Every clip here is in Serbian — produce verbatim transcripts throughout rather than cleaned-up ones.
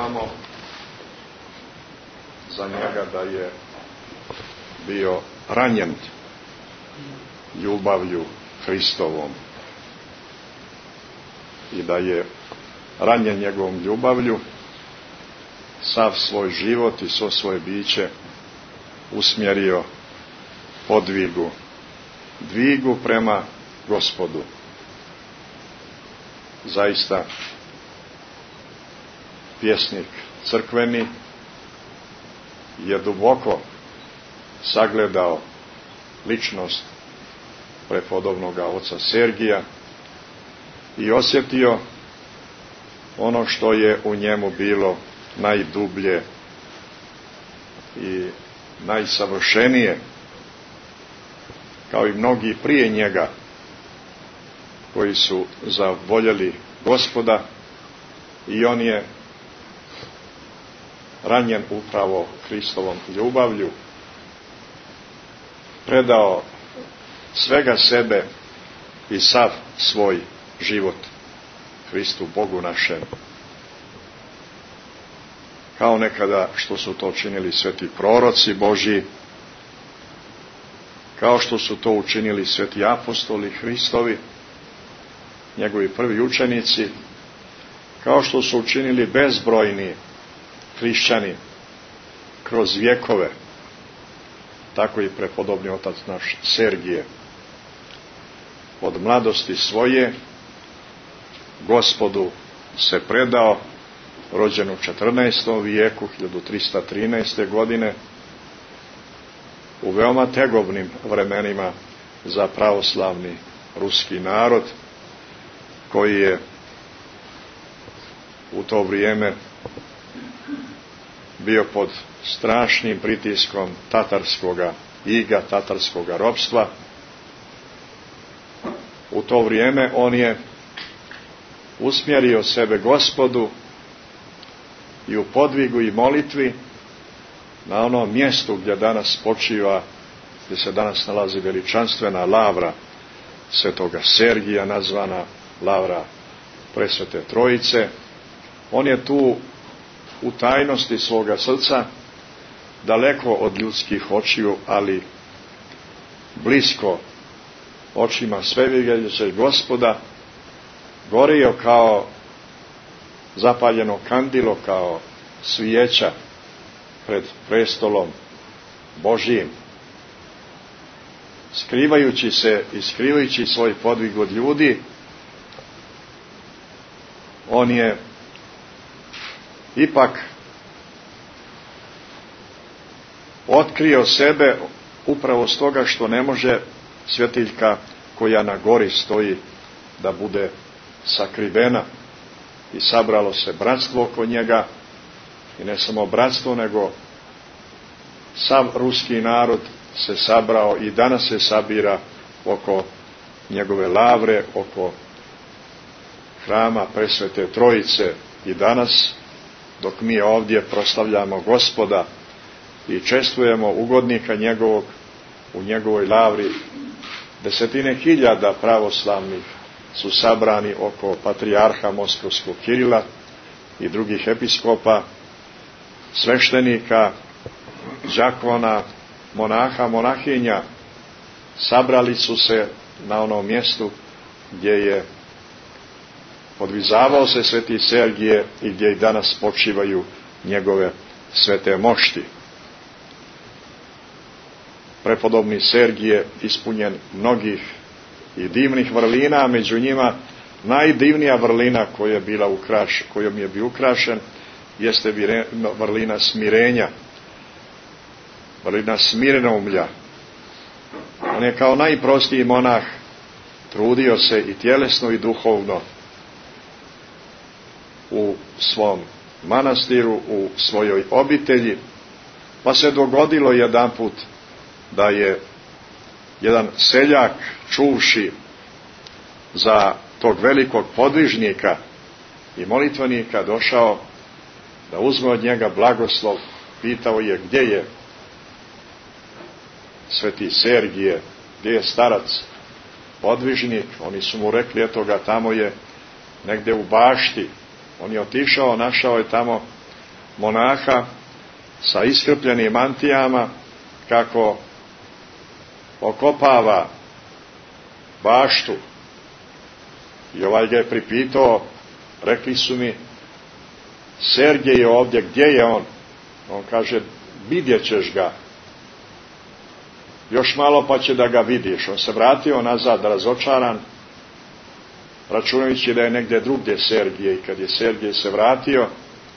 znamo za njega da je bio ranjen ljubavlju Hristovom i da je ranjen njegovom ljubavlju sav svoj život i svo svoje biće usmjerio podvigu, dvigu prema Gospodu. Zaista pjesnik crkveni je duboko sagledao ličnost prepodobnoga oca Sergija i osjetio ono što je u njemu bilo najdublje i najsavršenije, kao i mnogi prije njega koji su zavoljeli Gospoda, i on je ranjen upravo Hristovom ljubavlju, predao svega sebe i sav svoj život Hristu Bogu našem, kao nekada što su to činili sveti proroci Božji, kao što su to učinili sveti apostoli Hristovi, njegovi prvi učenici, kao što su učinili bezbrojni hrišćani kroz vjekove, tako i prepodobni otac naš Sergije. Od mladosti svoje Gospodu se predao, rođen u četrnaestom vijeku, hiljadu trista trinaeste. godine, u veoma tegobnim vremenima za pravoslavni ruski narod, koji je u to vrijeme bio pod strašnim pritiskom tatarskoga iga, tatarskoga ropstva. U to vrijeme on je usmjerio sebe Gospodu i u podvigu i molitvi na onom mjestu gdje danas počiva, gdje se danas nalazi veličanstvena lavra svetoga Sergija, nazvana lavra Presvete Trojice. On je tu u tajnosti svoga srca, daleko od ljudskih očiju, ali blisko očima sveviđajućeg Gospoda, gorio kao zapaljeno kandilo, kao svijeća pred prestolom Božijim, skrivajući se i skrivajući svoj podvig od ljudi. On je ipak otkrio sebe upravo stoga što ne može svjetiljka koja na gori stoji da bude sakrivena, i sabralo se bratstvo oko njega, i ne samo bratstvo, nego sav ruski narod se sabrao i danas se sabira oko njegove lavre, oko hrama Presvete Trojice. I danas, dok mi ovdje proslavljamo Gospoda i čestvujemo ugodnika njegovog u njegovoj lavri, desetine hiljada pravoslavnih su sabrani oko patrijarha Moskovskog Kirila i drugih episkopa, sveštenika, đakona, monaha, monahinja. Sabrali su se na onom mjestu gdje je podvizavao se sveti Sergije i gdje i danas počivaju njegove svete mošti. Prepodobni Sergije ispunjen mnogih i divnih vrlina, među njima najdivnija vrlina koja je bila ukraš, kojom je bio ukrašen jeste vrlina smirenja, vrlina smirenomlja. On je kao najprostiji monah trudio se i tjelesno i duhovno u svom manastiru, u svojoj obitelji, pa se dogodilo jedanput da je jedan seljak, čuvši za tog velikog podvižnika i molitvenika, došao da uzme od njega blagoslov. Pitao je gdje je sveti Sergije, gdje je starac podvižnik. Oni su mu rekli, eto ga, tamo je negdje u bašti. On je otišao, našao je tamo monaha sa iskrpljenim mantijama, kako okopava baštu. I ovaj ga je pripitao, rekli su mi, Sergej je ovdje, gdje je on? On kaže, vidjet ćeš ga. Još malo pa će da ga vidiš. On se vratio nazad razočaran, računajući da je negdje drugdje Sergej. I kad je Sergej se vratio,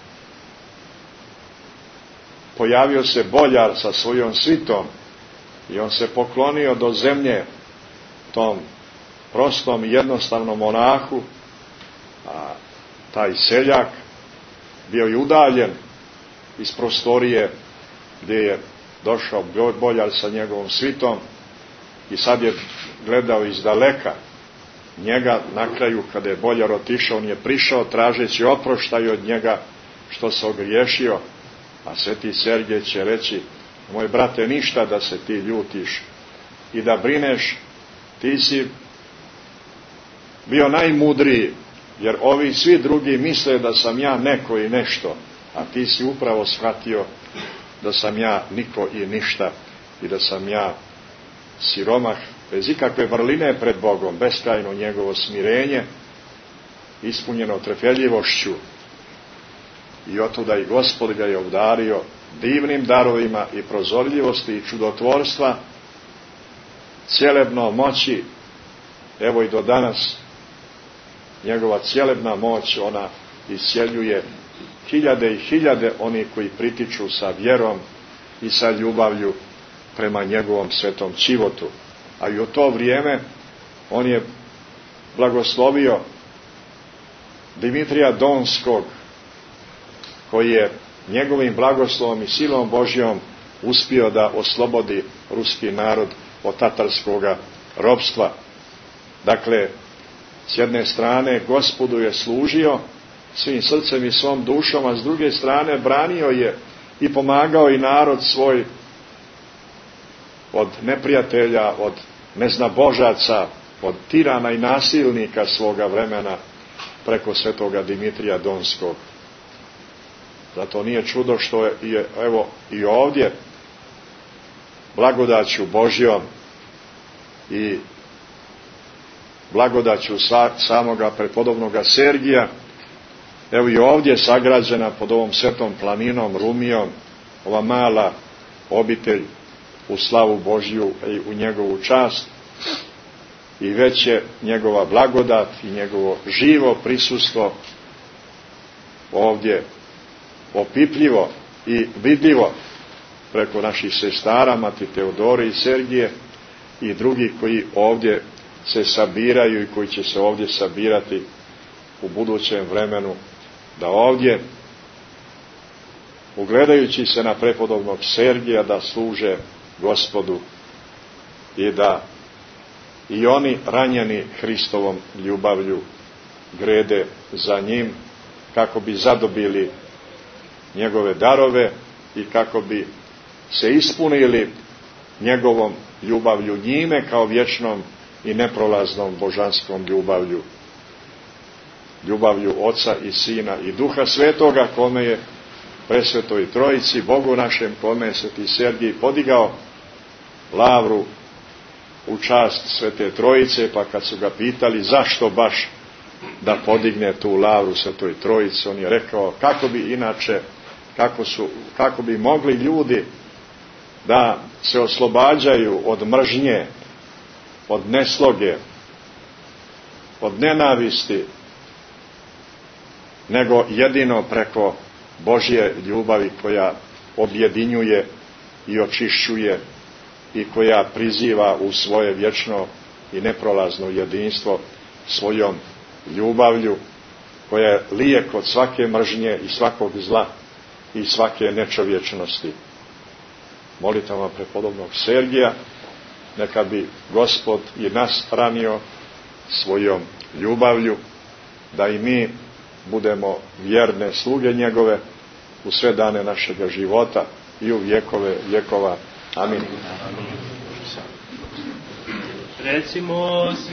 pojavio se boljar sa svojom svitom i on se poklonio do zemlje tom prostom i jednostavnom monahu, a taj seljak bio je udaljen iz prostorije gdje je došao boljar sa njegovom svitom i sad je gledao iz daleka njega. Na kraju, kada je boljar otišao, on je prišao tražeći oproštaj od njega što se ogriješio, a sveti Sergej će reći, moj brate, ništa da se ti ljutiš i da brineš, ti si bio najmudriji, jer ovi svi drugi misle da sam ja neko i nešto, a ti si upravo shvatio da sam ja niko i ništa i da sam ja siromah, bez ikakve vrline pred Bogom, beskrajno njegovo smirenje, ispunjeno trpeljivošću. I otuda i Gospod ga je obdario divnim darovima i prozorljivosti i čudotvorstva, cjelebno moći. Evo i do danas njegova cjelebna moć, ona isceljuje hiljade i hiljade onih koji pritiču sa vjerom i sa ljubavlju prema njegovom svetom čivotu. A i u to vrijeme on je blagoslovio Dimitrija Donskog, koji je njegovim blagoslovom i silom Božjom uspio da oslobodi ruski narod od tatarskoga ropstva. Dakle, s jedne strane Gospodu je služio svim srcem i svom dušom, a s druge strane branio je i pomagao i narod svoj od neprijatelja, od neznabožaca, od tirana i nasilnika svoga vremena preko svetoga Dimitrija Donskog. Zato nije čudo što je, evo, i ovdje blagodaću Božjom i blagodaću samoga prepodobnoga Sergija, evo i ovdje sagrađena pod ovom svetom planinom Rumijom, ova mala obitelj u slavu Božju i u njegovu čast, i već je njegova blagodat i njegovo živo prisustvo ovdje opipljivo i vidljivo preko naših sestara, Mati Teodore i Sergije i drugi koji ovdje se sabiraju i koji će se ovdje sabirati u budućem vremenu, da ovdje, ugledajući se na prepodobnog Sergija, da služe Gospodu i da i oni ranjeni Hristovom ljubavlju grede za njim, kako bi zadobili njegove darove i kako bi se ispunili njegovom ljubavlju njime kao vječnom i neprolaznom božanskom ljubavlju. Ljubavlju Oca i Sina i Duha Svetoga, kome je presvetoj Trojici, Bogu našem, kome je sveti Sergij podigao lavru u čast Svete Trojice, pa kad su ga pitali zašto baš da podigne tu lavru Svetoj Trojici, on je rekao kako bi inače, kako, su, kako bi mogli ljudi da se oslobađaju od mržnje, od nesloge, od nenavisti, nego jedino preko Božje ljubavi koja objedinjuje i očišćuje i koja priziva u svoje vječno i neprolazno jedinstvo svojom ljubavlju, koja je lijek od svake mržnje i svakog zla i svake nečovječnosti. Molitama prepodobnog Sergija, neka bi Gospod i nas hranio svojom ljubavlju, da i mi budemo vjerne sluge njegove u sve dane našega života i u vjekove vjekova. Amin. Recimo